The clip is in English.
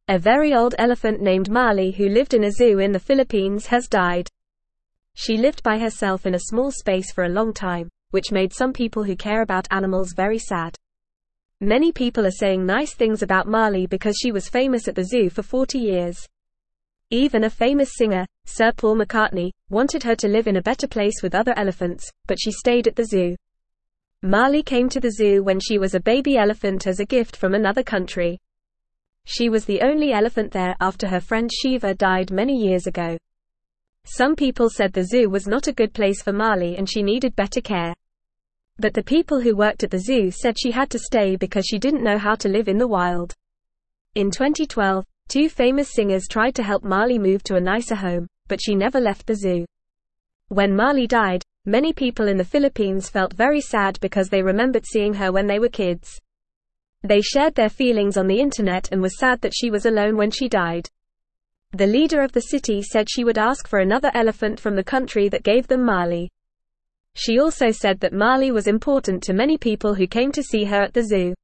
A very old elephant named Marley who lived in a zoo in the Philippines has died. She lived by herself in a small space for a long time, which made some people who care about animals very sad. Many people are saying nice things about Marley because she was famous at the zoo for 40 years. Even a famous singer, Sir Paul McCartney, wanted her to live in a better place with other elephants, but she stayed at the zoo. Marley came to the zoo when she was a baby elephant as a gift from another country. She was the only elephant there after her friend Shiva died many years ago. Some people said the zoo was not a good place for Marley and she needed better care. But the people who worked at the zoo said she had to stay because she didn't know how to live in the wild. In 2012, 2 famous singers tried to help Marley move to a nicer home, but she never left the zoo. When Marley died, many people in the Philippines felt very sad because they remembered seeing her when they were kids. They shared their feelings on the internet and was sad that she was alone when she died. The leader of the city said she would ask for another elephant from the country that gave them Marley. She also said that Marley was important to many people who came to see her at the zoo.